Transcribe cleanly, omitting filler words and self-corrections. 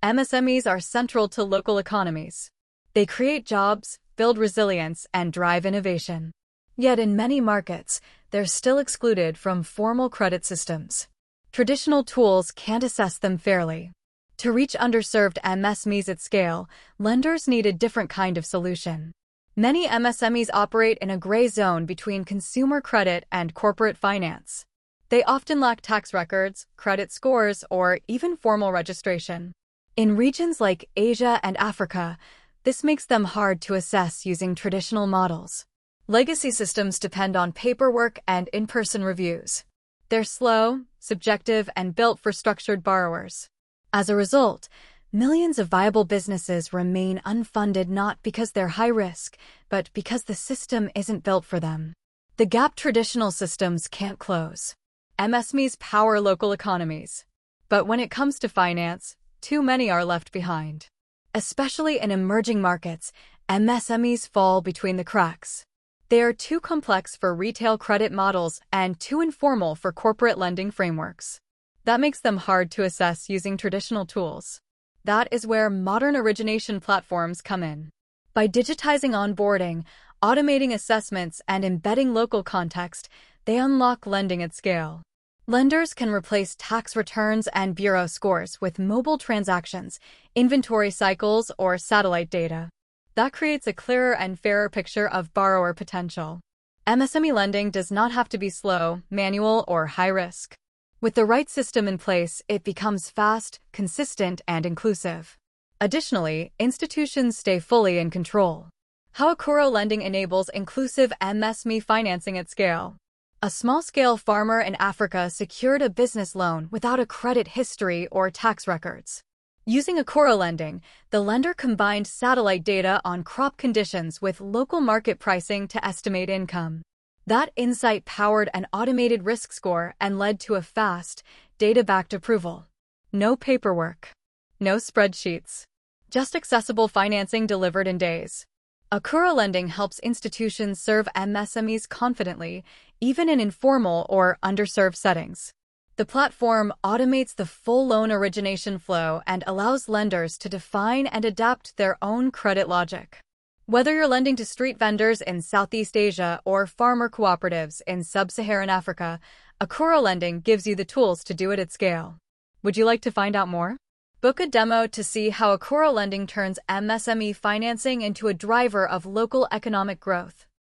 MSMEs are central to local economies. They create jobs, build resilience, and drive innovation. Yet in many markets, they're still excluded from formal credit systems. Traditional tools can't assess them fairly. To reach underserved MSMEs at scale, lenders need a different kind of solution. Many MSMEs operate in a gray zone between consumer credit and corporate finance. They often lack tax records, credit scores, or even formal registration. In regions like Asia and Africa, this makes them hard to assess using traditional models. Legacy systems depend on paperwork and in-person reviews. They're slow, subjective, and built for structured borrowers. As a result, millions of viable businesses remain unfunded not because they're high risk, but because the system isn't built for them. The gap traditional systems can't close. MSMEs power local economies. But when it comes to finance, too many are left behind. Especially in emerging markets, MSMEs fall between the cracks. They are too complex for retail credit models and too informal for corporate lending frameworks. That makes them hard to assess using traditional tools. That is where modern origination platforms come in. By digitizing onboarding, automating assessments, and embedding local context, they unlock lending at scale. Lenders can replace tax returns and bureau scores with mobile transactions, inventory cycles, or satellite data. That creates a clearer and fairer picture of borrower potential. MSME lending does not have to be slow, manual, or high risk. With the right system in place, it becomes fast, consistent, and inclusive. Additionally, institutions stay fully in control. How Akuro Lending enables inclusive MSME financing at scale. A small-scale farmer in Africa secured a business loan without a credit history or tax records. Using Akuro Lending, the lender combined satellite data on crop conditions with local market pricing to estimate income. That insight powered an automated risk score and led to a fast, data-backed approval. No paperwork. No spreadsheets. Just accessible financing delivered in days. Akuro Lending helps institutions serve MSMEs confidently, even in informal or underserved settings. The platform automates the full loan origination flow and allows lenders to define and adapt their own credit logic. Whether you're lending to street vendors in Southeast Asia or farmer cooperatives in Sub-Saharan Africa, Akuro Lending gives you the tools to do it at scale. Would you like to find out more? Book a demo to see how Akuro Lending turns MSME financing into a driver of local economic growth.